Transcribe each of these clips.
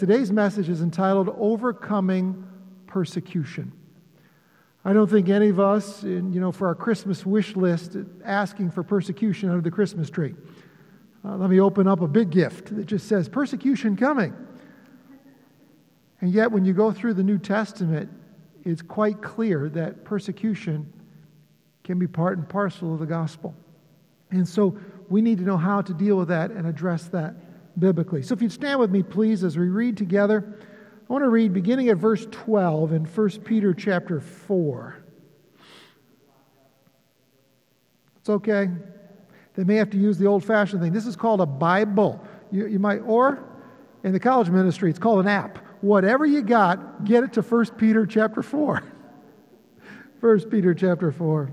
Today's message is entitled Overcoming Persecution. I don't think any of us, for our Christmas wish list, asking for persecution under the Christmas tree. Let me open up a big gift that just says, persecution coming. And yet, when you go through the New Testament, it's quite clear that persecution can be part and parcel of the gospel. And so we need to know how to deal with that and address that biblically. So if you'd stand with me, please, as we read together. I want to read beginning at verse 12 in 1 Peter chapter 4. It's okay. They may have to use the old-fashioned thing. This is called a Bible. You might, or in the college ministry, it's called an app. Whatever you got, get it to 1 Peter chapter 4. 1 Peter chapter 4.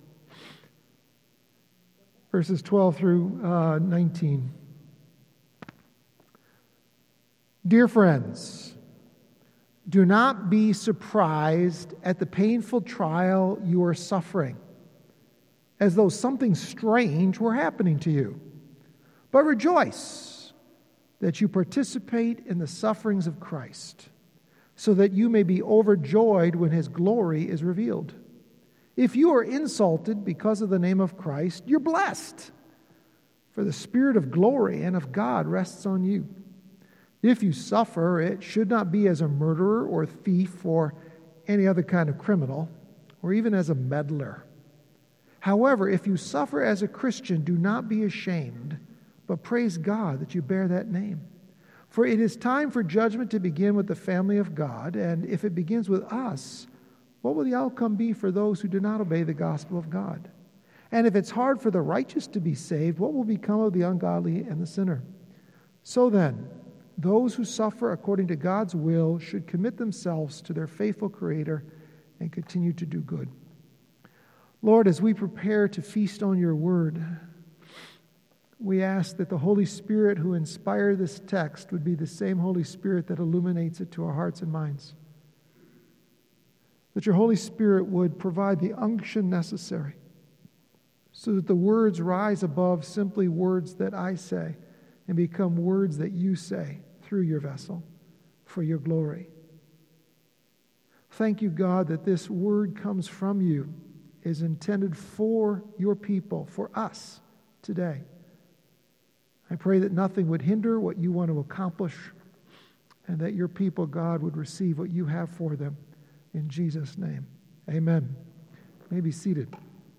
Verses 12 through 19. Dear friends, do not be surprised at the painful trial you are suffering, as though something strange were happening to you. But rejoice that you participate in the sufferings of Christ, so that you may be overjoyed when His glory is revealed. If you are insulted because of the name of Christ, you're blessed, for the Spirit of glory and of God rests on you. If you suffer, it should not be as a murderer or thief or any other kind of criminal, or even as a meddler. However, if you suffer as a Christian, do not be ashamed, but praise God that you bear that name. For it is time for judgment to begin with the family of God, and if it begins with us, what will the outcome be for those who do not obey the gospel of God? And if it's hard for the righteous to be saved, what will become of the ungodly and the sinner? So then, those who suffer according to God's will should commit themselves to their faithful Creator and continue to do good. Lord, as we prepare to feast on your word, we ask that the Holy Spirit who inspired this text would be the same Holy Spirit that illuminates it to our hearts and minds. That your Holy Spirit would provide the unction necessary so that the words rise above simply words that I say and become words that you say through your vessel for your glory. Thank you, God, that this word comes from you, is intended for your people, for us today. I pray that nothing would hinder what you want to accomplish, and that your people, God, would receive what you have for them. In Jesus' name, amen. You may be seated.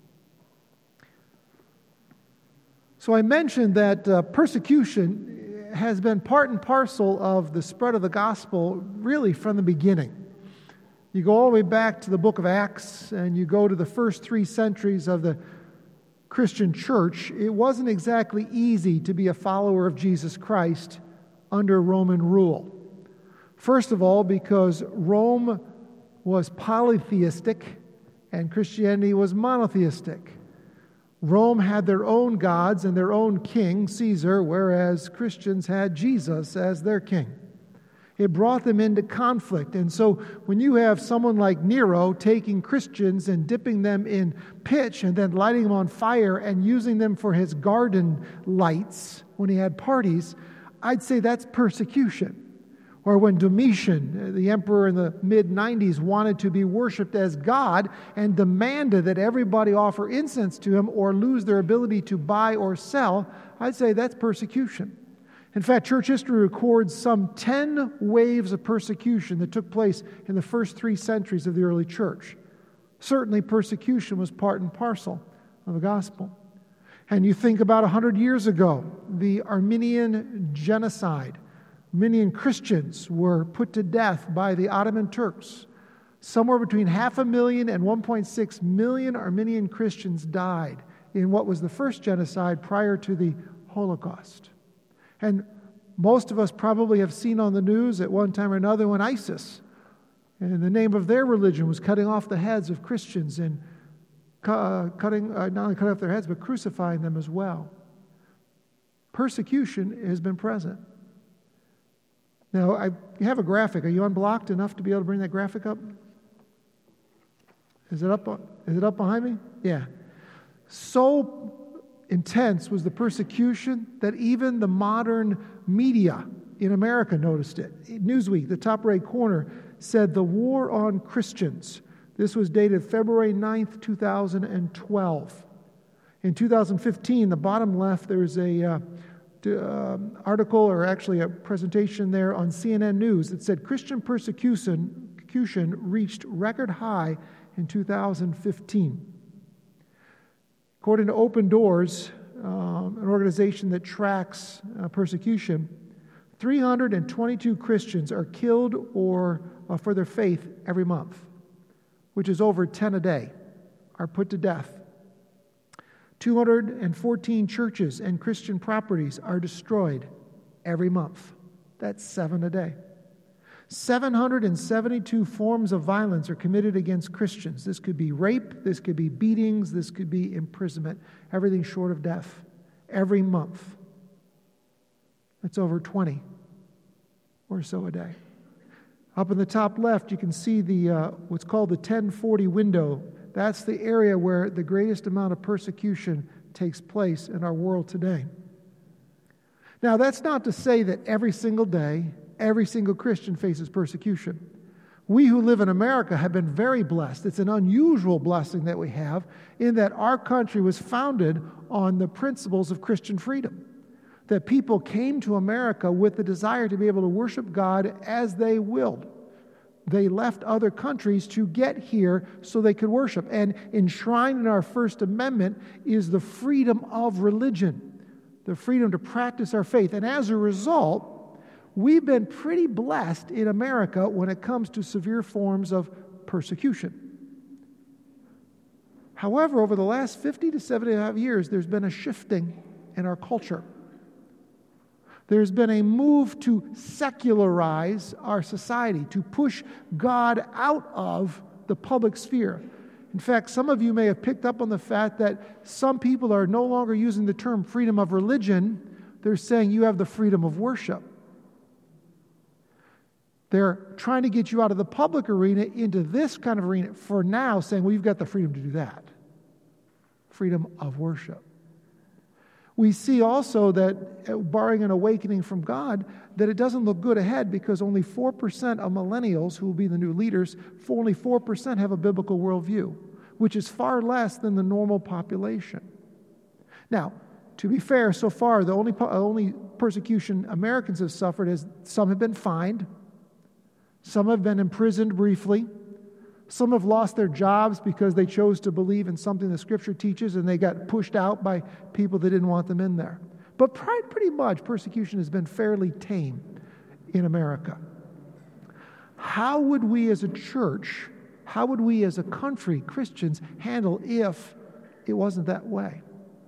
So I mentioned that persecution has been part and parcel of the spread of the gospel really from the beginning. You go all the way back to the book of Acts, and you go to the first 3 centuries of the Christian church. It wasn't exactly easy to be a follower of Jesus Christ under Roman rule. First of all, because Rome was polytheistic and Christianity was monotheistic. Rome had their own gods and their own king, Caesar, whereas Christians had Jesus as their king. It brought them into conflict. And so when you have someone like Nero taking Christians and dipping them in pitch and then lighting them on fire and using them for his garden lights when he had parties, I'd say that's persecution. Or when Domitian, the emperor in the mid-90s, wanted to be worshipped as God and demanded that everybody offer incense to him or lose their ability to buy or sell, I'd say that's persecution. In fact, church history records some 10 waves of persecution that took place in the first 3 centuries of the early church. Certainly, persecution was part and parcel of the gospel. And you think about 100 years ago, the Armenian genocide. Armenian Christians were put to death by the Ottoman Turks. Somewhere between 500,000 and 1.6 million Armenian Christians died in what was the first genocide prior to the Holocaust. And most of us probably have seen on the news at one time or another when ISIS, in the name of their religion, was cutting off the heads of Christians and not only cutting off their heads, but crucifying them as well. Persecution has been present. Now, you have a graphic. Are you unblocked enough to be able to bring that graphic up? Is it up behind me? Yeah. So intense was the persecution that even the modern media in America noticed it. Newsweek, the top right corner, said the war on Christians. This was dated February 9th, 2012. In 2015, the bottom left, there's a article, or actually a presentation there on CNN News that said Christian persecution reached record high in 2015. According to Open Doors, an organization that tracks persecution, 322 Christians are killed or for their faith every month, which is over 10 a day, are put to death. 214 churches and Christian properties are destroyed every month. That's 7 a day. 772 forms of violence are committed against Christians. This could be rape, this could be beatings, this could be imprisonment, everything short of death, every month. That's over 20 or so a day. Up in the top left, you can see the what's called the 1040 window. That's the area where the greatest amount of persecution takes place in our world today. Now, that's not to say that every single day, every single Christian faces persecution. We who live in America have been very blessed. It's an unusual blessing that we have in that our country was founded on the principles of Christian freedom. That people came to America with the desire to be able to worship God as they willed. They left other countries to get here so they could worship. And enshrined in our First Amendment is the freedom of religion, the freedom to practice our faith. And as a result, we've been pretty blessed in America when it comes to severe forms of persecution. However, over the last 50 to 75 years, there's been a shifting in our culture. There's been a move to secularize our society, to push God out of the public sphere. In fact, some of you may have picked up on the fact that some people are no longer using the term freedom of religion. They're saying you have the freedom of worship. They're trying to get you out of the public arena into this kind of arena for now, saying, well, you've got the freedom to do that. Freedom of worship. We see also that, barring an awakening from God, that it doesn't look good ahead because only 4% of millennials, who will be the new leaders, only 4% have a biblical worldview, which is far less than the normal population. Now, to be fair, so far, the only persecution Americans have suffered is some have been fined, some have been imprisoned briefly, some have lost their jobs because they chose to believe in something the Scripture teaches and they got pushed out by people that didn't want them in there. But pretty much persecution has been fairly tame in America. How would we as a church, how would we as a country, Christians, handle if it wasn't that way?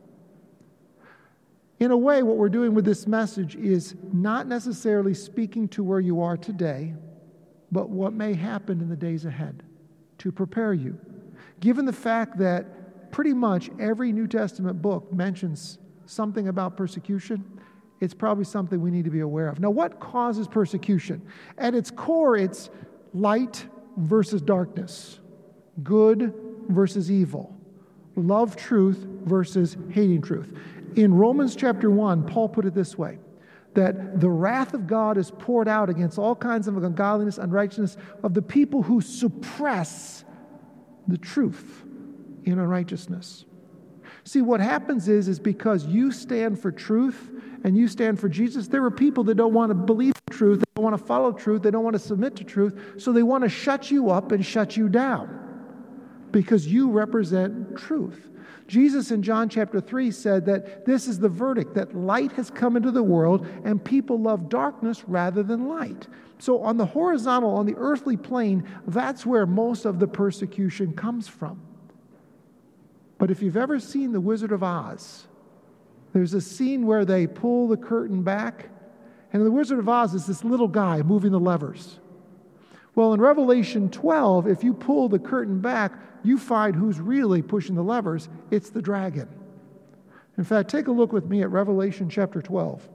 In a way, what we're doing with this message is not necessarily speaking to where you are today, but what may happen in the days ahead, to prepare you. Given the fact that pretty much every New Testament book mentions something about persecution, it's probably something we need to be aware of. Now, what causes persecution? At its core, it's light versus darkness, good versus evil, love truth versus hating truth. In Romans chapter 1, Paul put it this way, that the wrath of God is poured out against all kinds of ungodliness, unrighteousness of the people who suppress the truth in unrighteousness. See, what happens is because you stand for truth and you stand for Jesus, there are people that don't want to believe truth, they don't want to follow truth, they don't want to submit to truth, so they want to shut you up and shut you down because you represent truth. Jesus in John chapter 3 said that this is the verdict, that light has come into the world and people love darkness rather than light. So on the horizontal, on the earthly plane, that's where most of the persecution comes from. But if you've ever seen The Wizard of Oz, there's a scene where they pull the curtain back, and in The Wizard of Oz is this little guy moving the levers. Well, in Revelation 12, if you pull the curtain back, you find who's really pushing the levers. It's the dragon. In fact, take a look with me at Revelation chapter 12.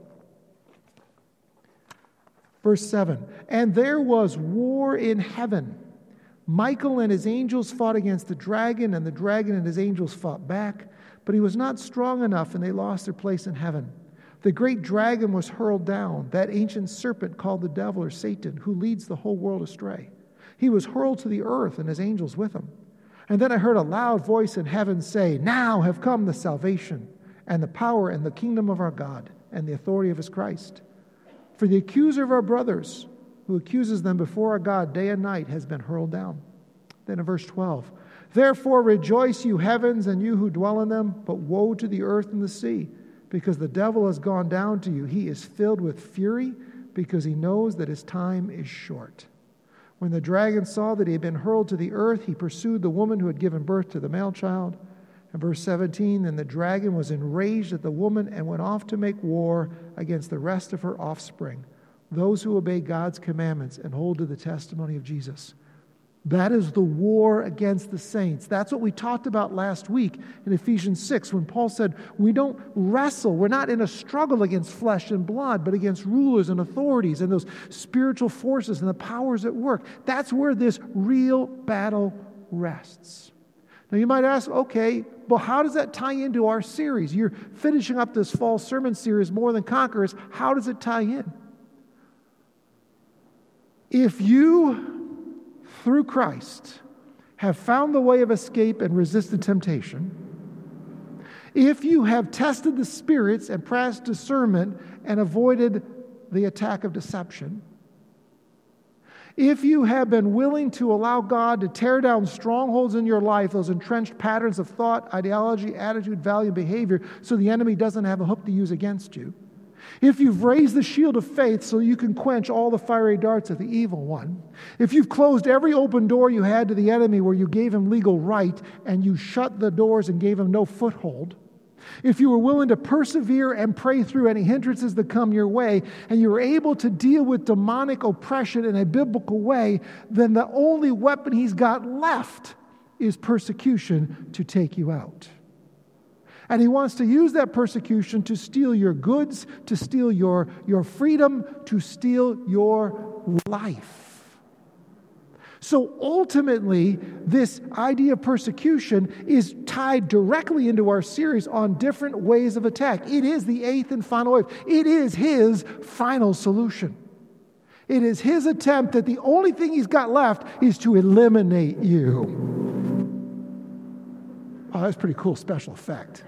Verse 7. And there was war in heaven. Michael and his angels fought against the dragon, and the dragon and his angels fought back. But he was not strong enough, and they lost their place in heaven. The great dragon was hurled down, that ancient serpent called the devil or Satan, who leads the whole world astray. He was hurled to the earth and his angels with him. And then I heard a loud voice in heaven say, "Now have come the salvation and the power and the kingdom of our God and the authority of his Christ. For the accuser of our brothers, who accuses them before our God day and night, has been hurled down." Then in verse 12, "Therefore rejoice, you heavens, and you who dwell in them, but woe to the earth and the sea, because the devil has gone down to you. He is filled with fury, because he knows that his time is short." When the dragon saw that he had been hurled to the earth, he pursued the woman who had given birth to the male child. And verse 17, "Then the dragon was enraged at the woman and went off to make war against the rest of her offspring, those who obey God's commandments and hold to the testimony of Jesus." That is the war against the saints. That's what we talked about last week in Ephesians 6 when Paul said, we don't wrestle. We're not in a struggle against flesh and blood, but against rulers and authorities and those spiritual forces and the powers at work. That's where this real battle rests. Now you might ask, okay, well, how does that tie into our series? You're finishing up this fall sermon series, More Than Conquerors. How does it tie in? If you, through Christ, have found the way of escape and resisted temptation, if you have tested the spirits and practiced discernment and avoided the attack of deception, if you have been willing to allow God to tear down strongholds in your life, those entrenched patterns of thought, ideology, attitude, value, behavior, so the enemy doesn't have a hook to use against you, if you've raised the shield of faith so you can quench all the fiery darts of the evil one, if you've closed every open door you had to the enemy where you gave him legal right and you shut the doors and gave him no foothold, if you were willing to persevere and pray through any hindrances that come your way, and you were able to deal with demonic oppression in a biblical way, then the only weapon he's got left is persecution to take you out. And he wants to use that persecution to steal your goods, to steal your freedom, to steal your life. So ultimately, this idea of persecution is tied directly into our series on different ways of attack. It is the eighth and final wave. It is his final solution. It is his attempt that the only thing he's got left is to eliminate you. Oh, that's a pretty cool special effect.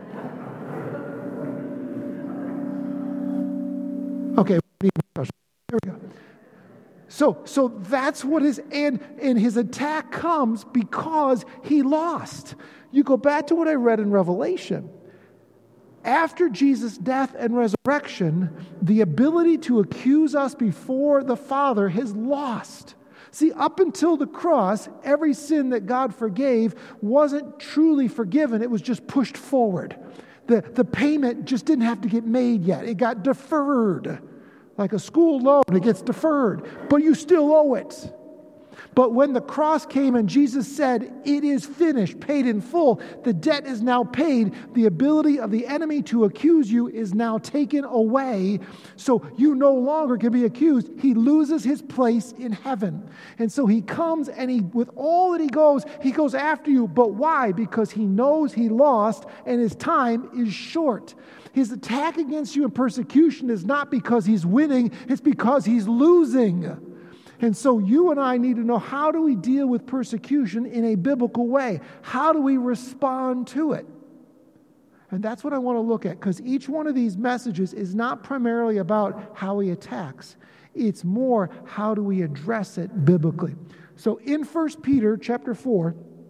Okay, there we go. So that's what and his attack comes because he lost. You go back to what I read in Revelation. After Jesus' death and resurrection, the ability to accuse us before the Father has lost. See, up until the cross, every sin that God forgave wasn't truly forgiven. It was just pushed forward. The payment just didn't have to get made yet. It got deferred. Like a school loan, it gets deferred. But you still owe it. But when the cross came and Jesus said, "It is finished," paid in full, the debt is now paid. The ability of the enemy to accuse you is now taken away. So you no longer can be accused. He loses his place in heaven. And so he comes and with all that he goes after you. But why? Because he knows he lost and his time is short. His attack against you in persecution is not because he's winning, it's because he's losing. And so you and I need to know, how do we deal with persecution in a biblical way? How do we respond to it? And that's what I want to look at, because each one of these messages is not primarily about how he attacks. It's more, how do we address it biblically? So in 1 Peter chapter 4,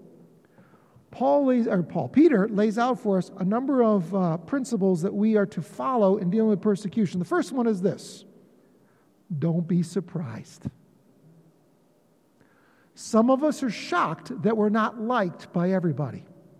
Peter lays out for us a number of principles that we are to follow in dealing with persecution. The first one is this: don't be surprised. Some of us are shocked that we're not liked by everybody.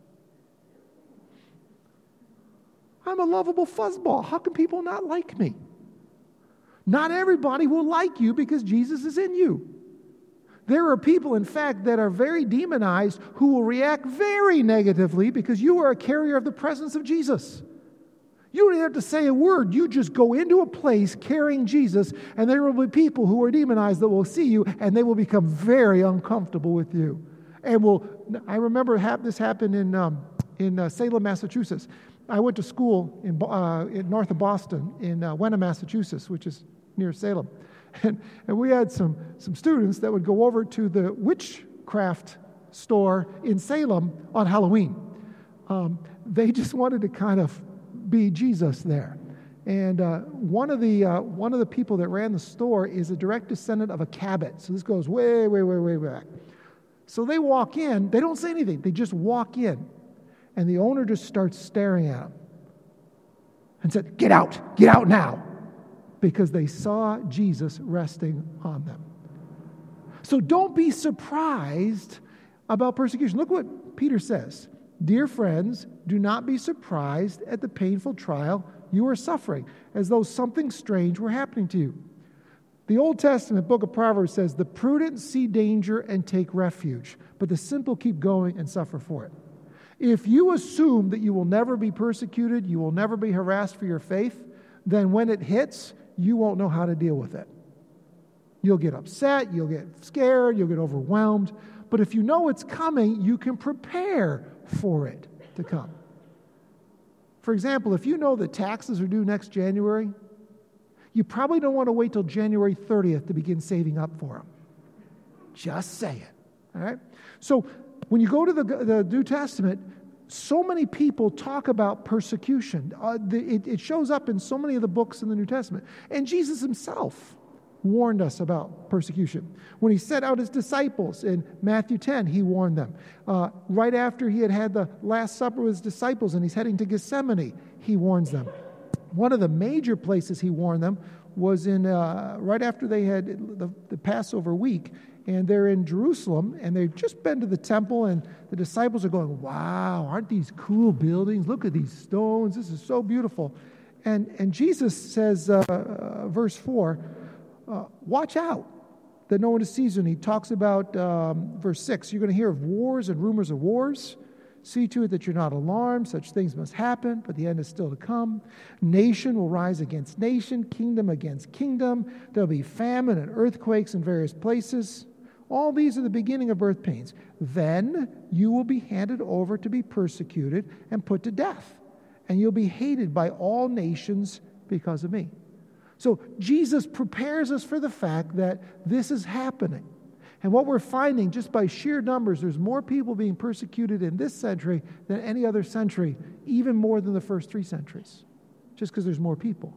I'm a lovable fuzzball. How can people not like me? Not everybody will like you because Jesus is in you. There are people, in fact, that are very demonized who will react very negatively because you are a carrier of the presence of Jesus. You don't have to say a word. You just go into a place carrying Jesus, and there will be people who are demonized that will see you, and they will become very uncomfortable with you. I remember this happened in Salem, Massachusetts. I went to school in north of Boston, in Wenham, Massachusetts, which is near Salem. And we had some students that would go over to the witchcraft store in Salem on Halloween. They just wanted to kind of be Jesus there. And one of the people that ran the store is a direct descendant of a Cabot. So this goes way, way, way, way back. So they walk in. They don't say anything. They just walk in. And the owner just starts staring at them and said, get out now. Because they saw Jesus resting on them. So don't be surprised about persecution. Look what Peter says. Dear friends, do not be surprised at the painful trial you are suffering, as though something strange were happening to you. The Old Testament book of Proverbs says, the prudent see danger and take refuge, but the simple keep going and suffer for it. If you assume that you will never be persecuted, you will never be harassed for your faith, then when it hits, you won't know how to deal with it. You'll get upset, you'll get scared, you'll get overwhelmed. But if you know it's coming, you can prepare for it to come. For example, if you know that taxes are due next January, you probably don't want to wait till January 30th to begin saving up for them. Just say it. All right? So when you go to the New Testament, so many people talk about persecution. It shows up in so many of the books in the New Testament. And Jesus himself warned us about persecution. When he sent out his disciples in Matthew 10, he warned them. Right after he had the Last Supper with his disciples and he's heading to Gethsemane, he warns them. One of the major places he warned them was in right after they had the Passover week, and they're in Jerusalem, and they've just been to the temple, and the disciples are going, wow, aren't these cool buildings? Look at these stones. This is so beautiful. And Jesus says, verse 4, watch out that no one deceives you. And he talks about, verse 6, you're going to hear of wars and rumors of wars. See to it that you're not alarmed. Such things must happen, but the end is still to come. Nation will rise against nation, kingdom against kingdom. There'll be famine and earthquakes in various places. All these are the beginning of birth pains. Then you will be handed over to be persecuted and put to death. And you'll be hated by all nations because of me. So Jesus prepares us for the fact that this is happening. And what we're finding, just by sheer numbers, there's more people being persecuted in this century than any other century, even more than the first 3 centuries, just because there's more people.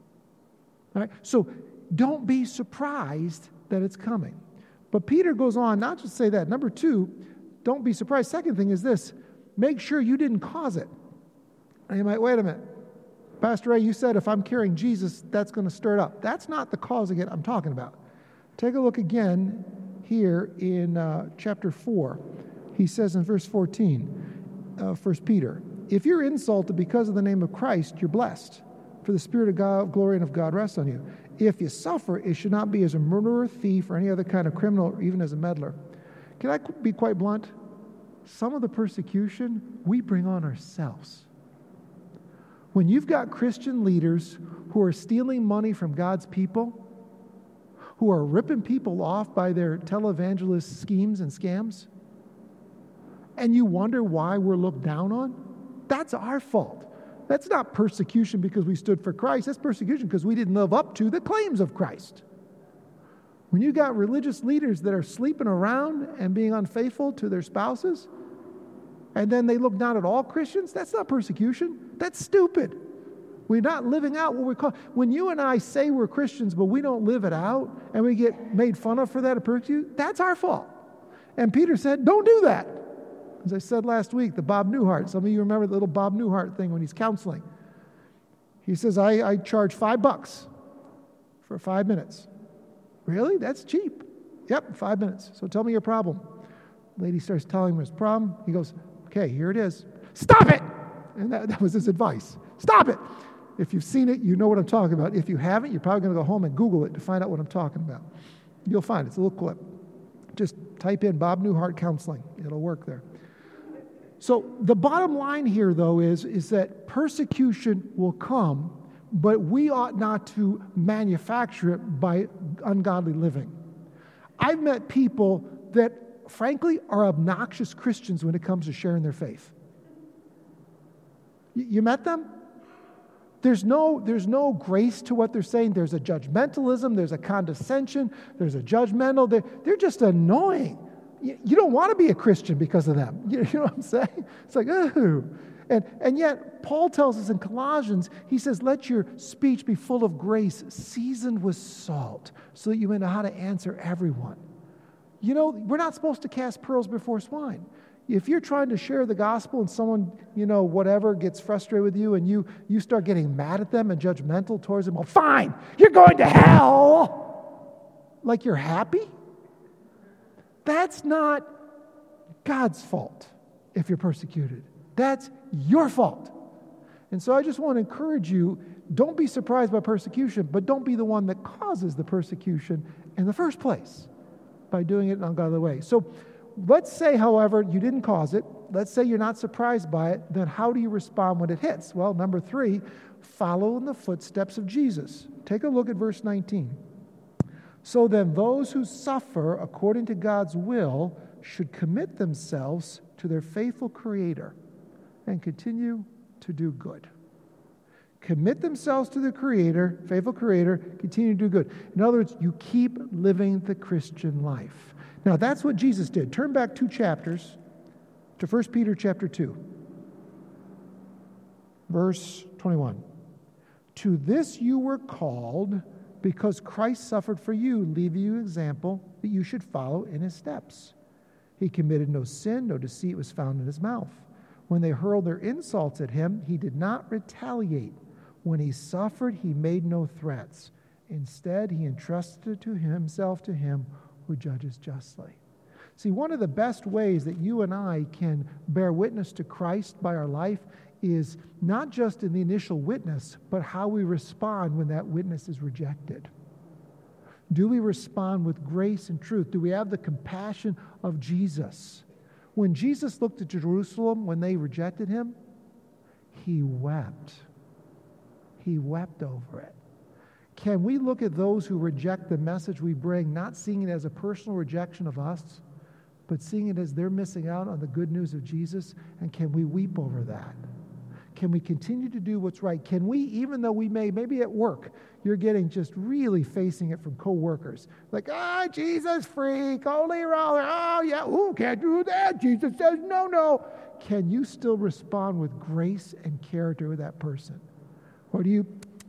All right? So don't be surprised that it's coming. But Peter goes on not to say that. Number 2, don't be surprised. Second thing is this: make sure you didn't cause it. And you might, wait a minute. Pastor Ray, you said if I'm carrying Jesus, that's going to stir it up. That's not the causing it I'm talking about. Take a look again here in chapter 4. He says in verse 14, 1 Peter, if you're insulted because of the name of Christ, you're blessed, for the Spirit of God, glory and of God rests on you. If you suffer, it should not be as a murderer, thief, or any other kind of criminal, or even as a meddler. Can I be quite blunt? Some of the persecution we bring on ourselves. When you've got Christian leaders who are stealing money from God's people, who are ripping people off by their televangelist schemes and scams, and you wonder why we're looked down on, that's our fault. That's not persecution because we stood for Christ. That's persecution because we didn't live up to the claims of Christ. When you got religious leaders that are sleeping around and being unfaithful to their spouses, and then they look down at all Christians, that's not persecution. That's stupid. We're not living out what we call. When you and I say we're Christians, but we don't live it out, and we get made fun of for that or persecuted, that's our fault. And Peter said, don't do that. As I said last week, the Bob Newhart. Some of you remember the little Bob Newhart thing when he's counseling. He says, I charge $5 for 5 minutes. Really? That's cheap. Yep, 5 minutes. So tell me your problem. The lady starts telling him his problem. He goes, okay, here it is. Stop it! And that was his advice. Stop it! If you've seen it, you know what I'm talking about. If you haven't, you're probably going to go home and Google it to find out what I'm talking about. You'll find it. It's a little clip. Just type in Bob Newhart counseling. It'll work there. So the bottom line here, though, is that persecution will come, but we ought not to manufacture it by ungodly living. I've met people that, frankly, are obnoxious Christians when it comes to sharing their faith. You met them? There's no grace to what they're saying. There's a judgmentalism. There's a condescension. There's a judgmental. They're just annoying. You don't want to be a Christian because of them. You know what I'm saying? It's like, ooh. And yet, Paul tells us in Colossians, he says, let your speech be full of grace, seasoned with salt, so that you may know how to answer everyone. You know, we're not supposed to cast pearls before swine. If you're trying to share the gospel and someone, whatever, gets frustrated with you and you start getting mad at them and judgmental towards them, well, fine, you're going to hell. Like you're happy? That's not God's fault if you're persecuted. That's your fault. And so I just want to encourage you, don't be surprised by persecution, but don't be the one that causes the persecution in the first place by doing it in an ungodly way. So let's say, however, you didn't cause it. Let's say you're not surprised by it. Then how do you respond when it hits? Well, number 3, follow in the footsteps of Jesus. Take a look at verse 19. So then those who suffer according to God's will should commit themselves to their faithful Creator and continue to do good. Commit themselves to the Creator, faithful Creator, continue to do good. In other words, you keep living the Christian life. Now, that's what Jesus did. Turn back 2 chapters to 1 Peter chapter 2, verse 21. To this you were called, because Christ suffered for you, leaving you an example that you should follow in his steps. He committed no sin, no deceit was found in his mouth. When they hurled their insults at him, he did not retaliate. When he suffered, he made no threats. Instead, he entrusted himself to him who judges justly. See, one of the best ways that you and I can bear witness to Christ by our life is not just in the initial witness, but how we respond when that witness is rejected. Do we respond with grace and truth? Do we have the compassion of Jesus? When Jesus looked at Jerusalem when they rejected him, he wept. He wept over it. Can we look at those who reject the message we bring, not seeing it as a personal rejection of us, but seeing it as they're missing out on the good news of Jesus? And can we weep over that? Can we continue to do what's right? Can we, even though we maybe at work, you're getting just really facing it from coworkers. Like, Jesus freak, holy roller, yeah, can't do that. Jesus says no. Can you still respond with grace and character with that person? Or do you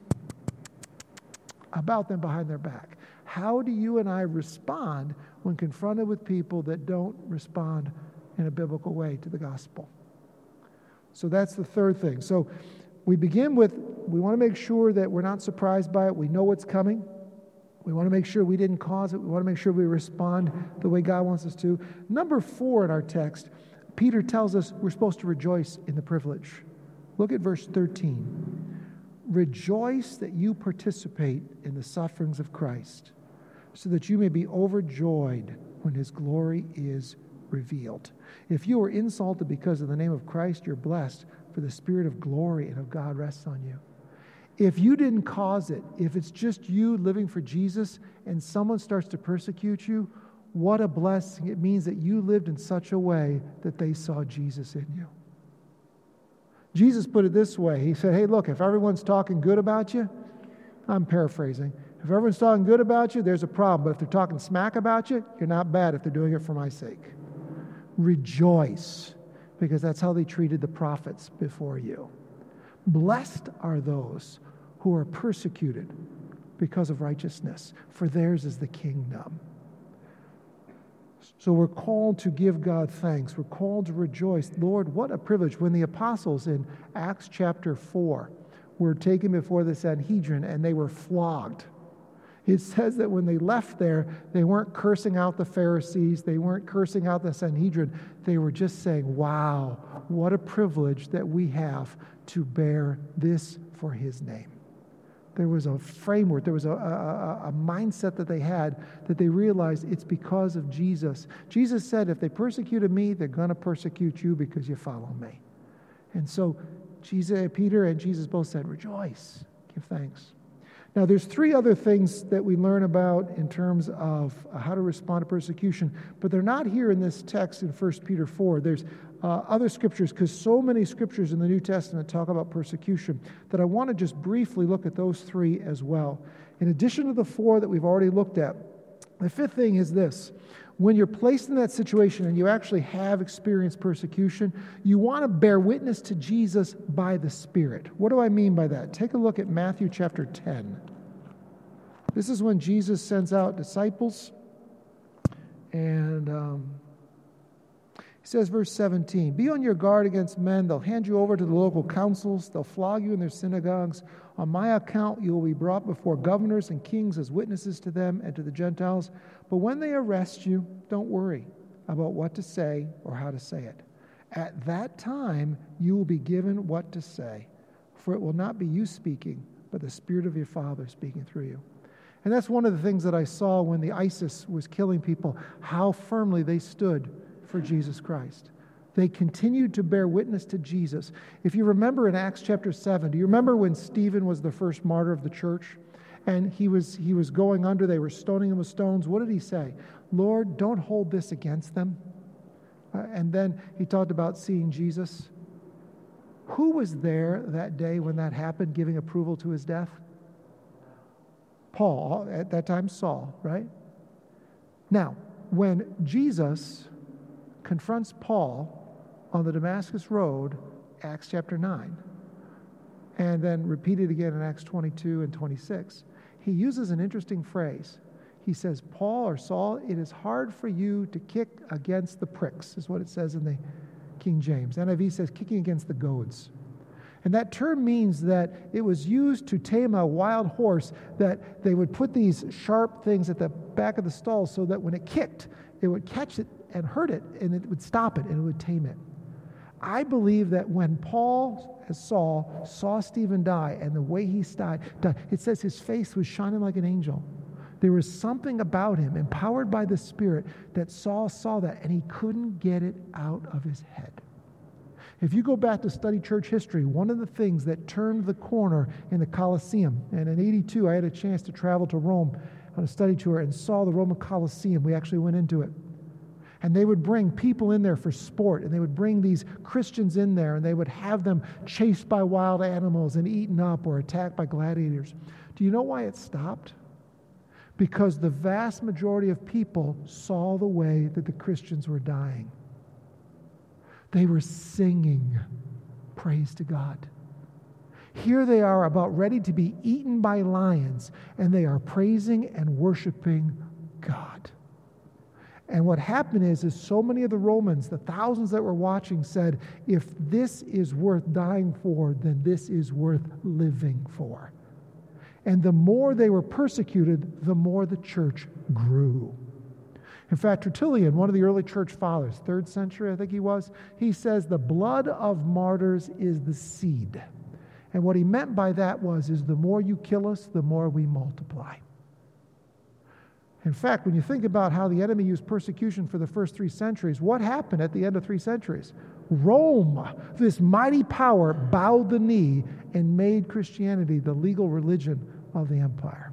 about them behind their back? How do you and I respond when confronted with people that don't respond in a biblical way to the gospel? So that's the third thing. So we begin with, we want to make sure that we're not surprised by it. We know what's coming. We want to make sure we didn't cause it. We want to make sure we respond the way God wants us to. Number 4 in our text, Peter tells us we're supposed to rejoice in the privilege. Look at verse 13. Rejoice that you participate in the sufferings of Christ, so that you may be overjoyed when his glory is revealed. If you are insulted because of the name of Christ, you're blessed, for the Spirit of glory and of God rests on you. If you didn't cause it, if it's just you living for Jesus and someone starts to persecute you, what a blessing. It means that you lived in such a way that they saw Jesus in you. Jesus put it this way. He said, hey, look, if everyone's talking good about you, I'm paraphrasing, if everyone's talking good about you, there's a problem. But if they're talking smack about you, you're not bad if they're doing it for my sake. Rejoice, because that's how they treated the prophets before you. Blessed are those who are persecuted because of righteousness, for theirs is the kingdom. So we're called to give God thanks. We're called to rejoice. Lord, what a privilege. When the apostles in Acts chapter 4 were taken before the Sanhedrin and they were flogged, it says that when they left there, they weren't cursing out the Pharisees. They weren't cursing out the Sanhedrin. They were just saying, wow, what a privilege that we have to bear this for his name. There was a framework, there was a mindset that they had that they realized it's because of Jesus. Jesus said, if they persecuted me, they're going to persecute you because you follow me. And so Peter and Jesus both said, rejoice, give thanks. Now, there's three other things that we learn about in terms of how to respond to persecution, but they're not here in this text in 1 Peter 4. There's other scriptures, because so many scriptures in the New Testament talk about persecution, that I want to just briefly look at those three as well. In addition to the four that we've already looked at, the fifth thing is this. When you're placed in that situation and you actually have experienced persecution, you want to bear witness to Jesus by the Spirit. What do I mean by that? Take a look at Matthew chapter 10. This is when Jesus sends out disciples, and he says, verse 17, "Be on your guard against men. They'll hand you over to the local councils. They'll flog you in their synagogues. On my account, you will be brought before governors and kings as witnesses to them and to the Gentiles. But when they arrest you, don't worry about what to say or how to say it. At that time, you will be given what to say, for it will not be you speaking, but the Spirit of your Father speaking through you." And that's one of the things that I saw when the ISIS was killing people, how firmly they stood for Jesus Christ. They continued to bear witness to Jesus. If you remember in Acts chapter 7, do you remember when Stephen was the first martyr of the church? And he was going under, they were stoning him with stones. What did he say? "Lord, don't hold this against them." And then he talked about seeing Jesus. Who was there that day when that happened, giving approval to his death? Paul, at that time Saul, right? Now, when Jesus confronts Paul on the Damascus Road, Acts chapter 9, and then repeated again in Acts 22 and 26, he uses an interesting phrase. He says, "Paul or Saul, it is hard for you to kick against the pricks," is what it says in the King James. NIV says kicking against the goads. And that term means that it was used to tame a wild horse, that they would put these sharp things at the back of the stall so that when it kicked, it would catch it and hurt it, and it would stop it, and it would tame it. I believe that when Paul, as Saul, saw Stephen die, and the way he died, it says his face was shining like an angel. There was something about him, empowered by the Spirit, that Saul saw that, and he couldn't get it out of his head. If you go back to study church history, one of the things that turned the corner in the Colosseum, and in 82 I had a chance to travel to Rome on a study tour and saw the Roman Colosseum. We actually went into it. And they would bring people in there for sport, and they would bring these Christians in there, and they would have them chased by wild animals and eaten up or attacked by gladiators. Do you know why it stopped? Because the vast majority of people saw the way that the Christians were dying. They were singing praise to God. Here they are about ready to be eaten by lions, and they are praising and worshiping God. And what happened is so many of the Romans, the thousands that were watching, said, if this is worth dying for, then this is worth living for. And the more they were persecuted, the more the church grew. In fact, Tertullian, one of the early church fathers, 3rd century I think he was, he says the blood of martyrs is the seed. And what he meant by that is the more you kill us, the more we multiply. In fact, when you think about how the enemy used persecution for the first 3 centuries, what happened at the end of 3 centuries? Rome, this mighty power, bowed the knee and made Christianity the legal religion of the empire.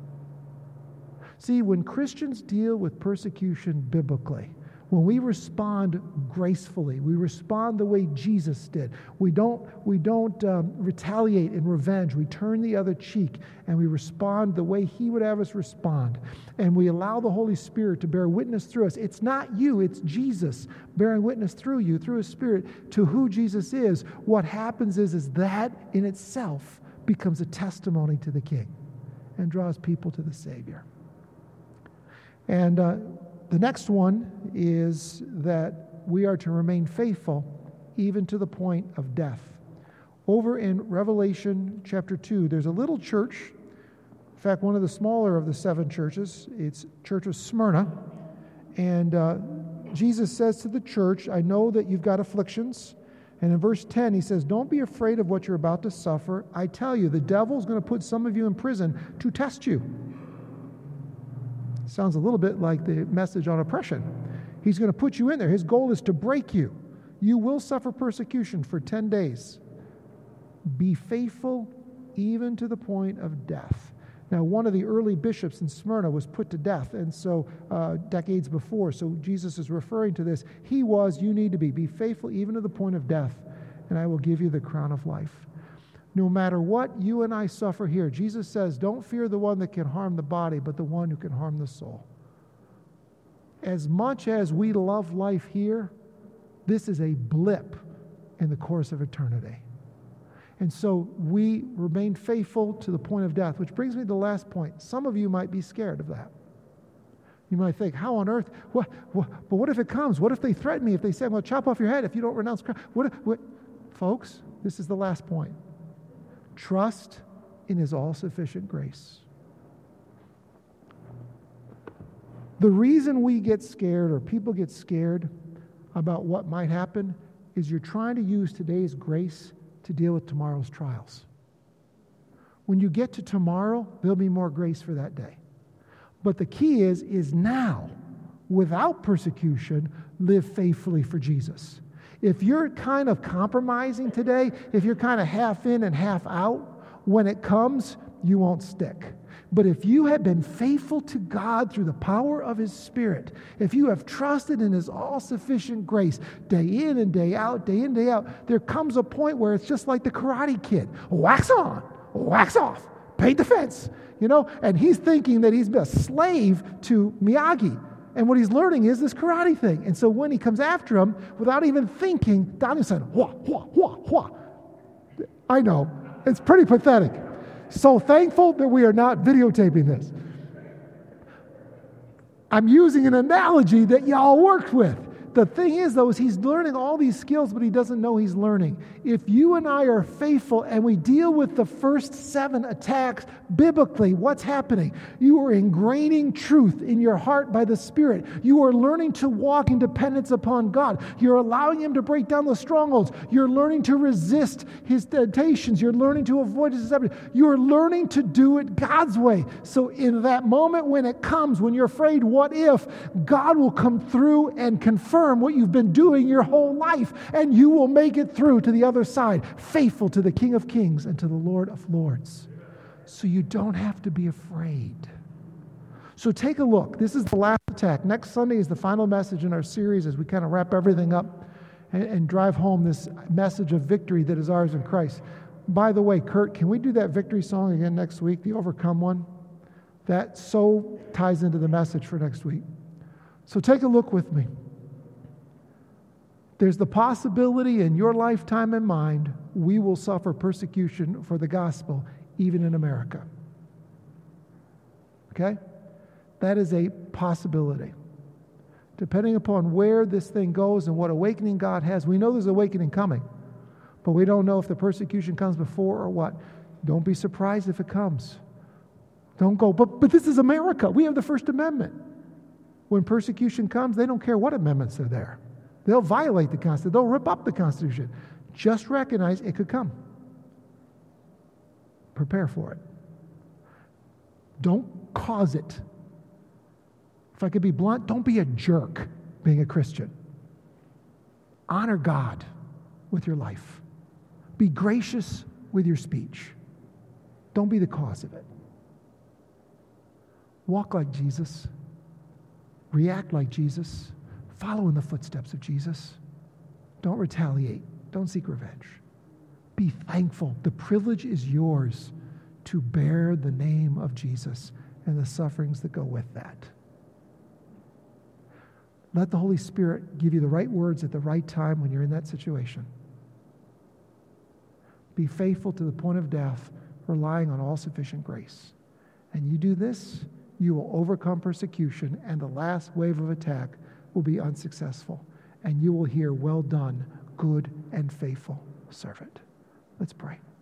See, when Christians deal with persecution biblically, when we respond gracefully, we respond the way Jesus did. We don't retaliate in revenge. We turn the other cheek, and we respond the way He would have us respond. And we allow the Holy Spirit to bear witness through us. It's not you, it's Jesus bearing witness through you, through His Spirit, to who Jesus is. What happens is that in itself becomes a testimony to the King and draws people to the Savior. And the next one is that we are to remain faithful even to the point of death. Over in Revelation chapter 2, there's a little church, in fact, one of the smaller of the 7 churches. It's Church of Smyrna. And Jesus says to the church, I know that you've got afflictions. And in verse 10, he says, don't be afraid of what you're about to suffer. I tell you, the devil's going to put some of you in prison to test you. Sounds a little bit like the message on oppression. He's going to put you in there. His goal is to break you. You will suffer persecution for 10 days. Be faithful even to the point of death. Now, one of the early bishops in Smyrna was put to death, and so decades before, so Jesus is referring to this. He was, you need to be faithful even to the point of death, and I will give you the crown of life. No matter what you and I suffer here, Jesus says, don't fear the one that can harm the body, but the one who can harm the soul. As much as we love life here, this is a blip in the course of eternity. And so we remain faithful to the point of death, which brings me to the last point. Some of you might be scared of that. You might think, how on earth? But what if it comes? What if they threaten me? If they say, I'm going to chop off your head if you don't renounce Christ? Folks, this is the last point. Trust in His all-sufficient grace. The reason we get scared or people get scared about what might happen is you're trying to use today's grace to deal with tomorrow's trials. When you get to tomorrow, there'll be more grace for that day. But the key is now, without persecution, live faithfully for Jesus. If you're kind of compromising today, if you're kind of half in and half out, when it comes, you won't stick. But if you have been faithful to God through the power of His Spirit, if you have trusted in His all-sufficient grace day in and day out, there comes a point where it's just like the Karate Kid. Wax on, wax off, paint the fence, and he's thinking that he's a slave to Miyagi. And what he's learning is this karate thing. And so when he comes after him, without even thinking, Daniel said, hua, hua, hua, hua. I know, it's pretty pathetic. So thankful that we are not videotaping this. I'm using an analogy that y'all worked with. The thing is, though, is he's learning all these skills, but he doesn't know he's learning. If you and I are faithful and we deal with the first 7 attacks biblically, what's happening? You are ingraining truth in your heart by the Spirit. You are learning to walk in dependence upon God. You're allowing Him to break down the strongholds. You're learning to resist His temptations. You're learning to avoid His deception. You're learning to do it God's way. So in that moment when it comes, when you're afraid, what if? God will come through and confirm what you've been doing your whole life, and you will make it through to the other side, faithful to the King of Kings and to the Lord of Lords. So you don't have to be afraid. So take a look. This is the last attack. Next Sunday is the final message in our series as we kind of wrap everything up and drive home this message of victory that is ours in Christ. By the way, Kurt, can we do that victory song again next week, the Overcome one? That so ties into the message for next week. So take a look with me. There's the possibility in your lifetime and mine we will suffer persecution for the gospel, even in America. Okay? That is a possibility. Depending upon where this thing goes and what awakening God has, we know there's awakening coming, but we don't know if the persecution comes before or what. Don't be surprised if it comes. Don't go, but this is America. We have the First Amendment. When persecution comes, they don't care what amendments are there. They'll violate the Constitution. They'll rip up the Constitution. Just recognize it could come. Prepare for it. Don't cause it. If I could be blunt, don't be a jerk being a Christian. Honor God with your life. Be gracious with your speech. Don't be the cause of it. Walk like Jesus. React like Jesus. Follow in the footsteps of Jesus. Don't retaliate. Don't seek revenge. Be thankful. The privilege is yours to bear the name of Jesus and the sufferings that go with that. Let the Holy Spirit give you the right words at the right time when you're in that situation. Be faithful to the point of death, relying on all-sufficient grace. And you do this, you will overcome persecution, and the last wave of attack will be unsuccessful. And you will hear, well done, good and faithful servant. Let's pray.